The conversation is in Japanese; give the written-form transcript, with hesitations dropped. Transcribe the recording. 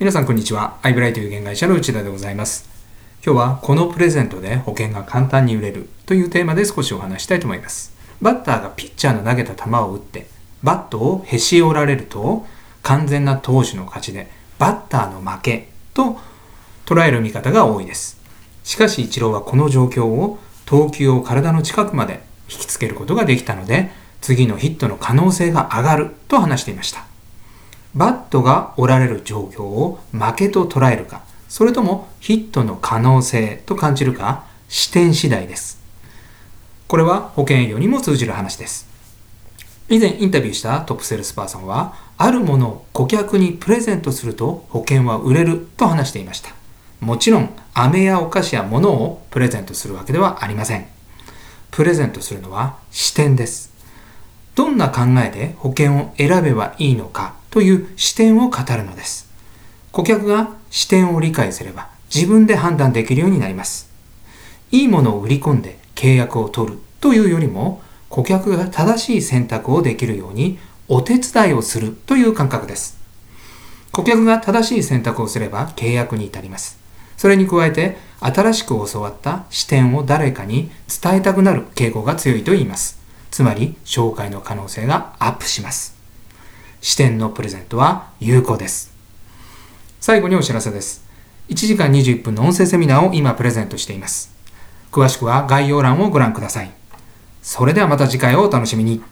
皆さんこんにちは。アイブライという現会社の内田でございます。今日はこのプレゼントで保険が簡単に売れるというテーマで少しお話したいと思います。バッターがピッチャーの投げた球を打ってバットをへし折られると完全な投手の勝ちでバッターの負けと捉える見方が多いです。しかしイチローはこの状況を投球を体の近くまで引きつけることができたので次のヒットの可能性が上がると話していました。バットが折られる状況を負けと捉えるか、それともヒットの可能性と感じるか、視点次第です。これは保険営業にも通じる話です。以前インタビューしたトップセールスパーソンは、あるものを顧客にプレゼントすると保険は売れると話していました。もちろん、飴やお菓子や物をプレゼントするわけではありません。プレゼントするのは視点です。どんな考えで保険を選べばいいのかという視点を語るのです。顧客が視点を理解すれば自分で判断できるようになります。いいものを売り込んで契約を取るというよりも顧客が正しい選択をできるようにお手伝いをするという感覚です。顧客が正しい選択をすれば契約に至ります。それに加えて新しく教わった視点を誰かに伝えたくなる傾向が強いと言います。つまり紹介の可能性がアップします。視点のプレゼントは有効です。最後にお知らせです。1時間21分の音声セミナーを今プレゼントしています。詳しくは概要欄をご覧ください。それではまた次回をお楽しみに。